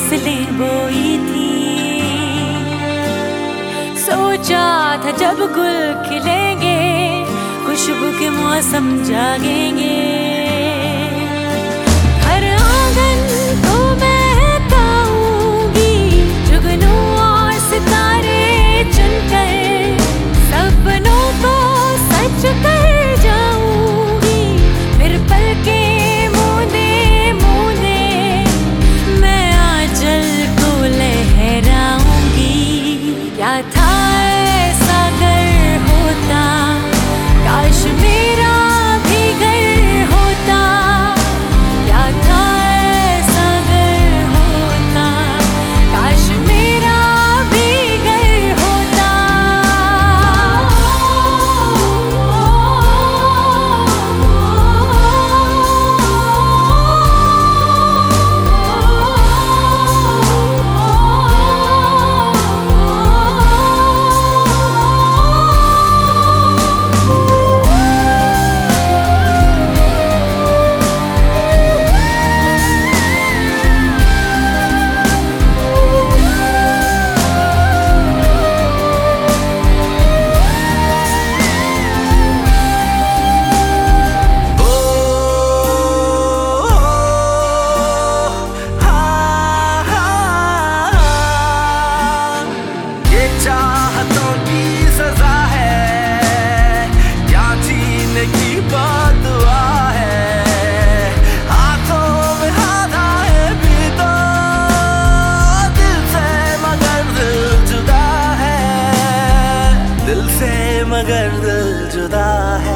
फसलें बोई थी। सोचा था जब गुल खिलेंगे, खुशबू के मौसम जागेंगे। हर आंगन को महकाऊंगी जुगनू और सितारे चुनकर, सपनों को सच कर जाऊंगी। फिर पलके मूंदे मूंदे मैं आंचल को लहराऊंगी। क्या था ऐसा अगर होता, काश मेरा भी घर होता। क्या था ऐसा अगर होता, काश मेरा भी घर होता। चाहतों की सजा है या जीने की बदुआ है। हाथों में हाथ आए भी तो दिल से मगर दिल जुदा है। दिल से मगर दिल जुदा है।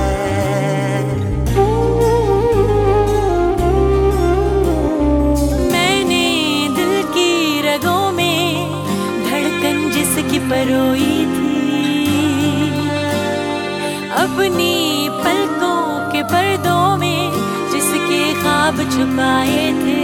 मैंने दिल की रगों में धड़कन जिसकी परोई थी, अपनी पलकों के पर्दों में जिसके ख्वाब छुपाए थे।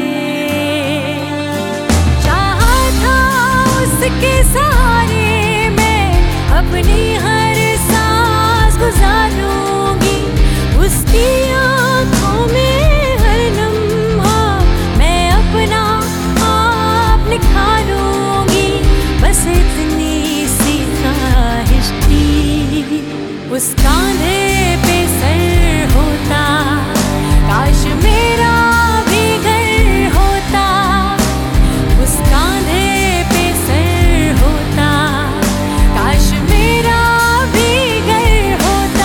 चाहा था उसके सहारे मैं अपनी हर सांस गुजारूंगी। उसकी आंखों में हर लम्हा मैं अपना आप निखारूंगी। बस इतनी सी ख्वाहिश थी, उस कांधे पे सर होता, काश मेरा भी घर होता। उस कांधे पे सर होता, काश मेरा भी घर होता।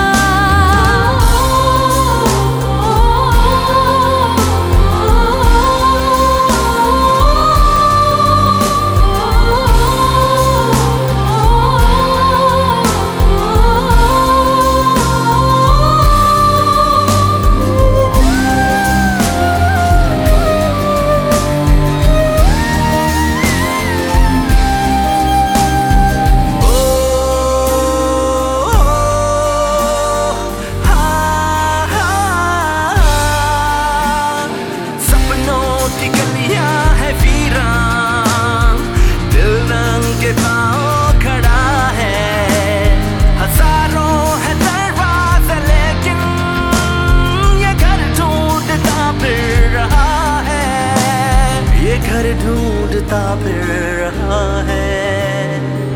घर ढूंढता फिर रहा है।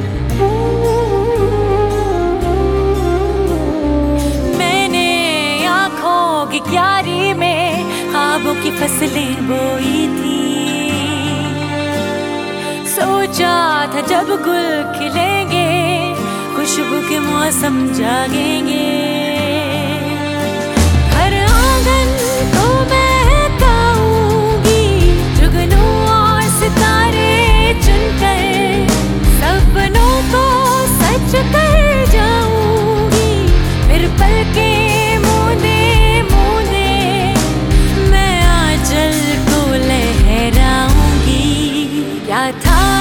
मैंने आँखों की क्यारी में ख्वाबों की फसलें बोई थी। सोचा था जब गुल खिलेंगे, खुशबू के मौसम जागेंगे। हर आंगन को महकाऊंगी जुगनू और सितारे चुनकर, सपनों को सच कर जाऊंगी। फिर पलके मूंदे मूंदे मैं आंचल को लहराऊंगी। क्या था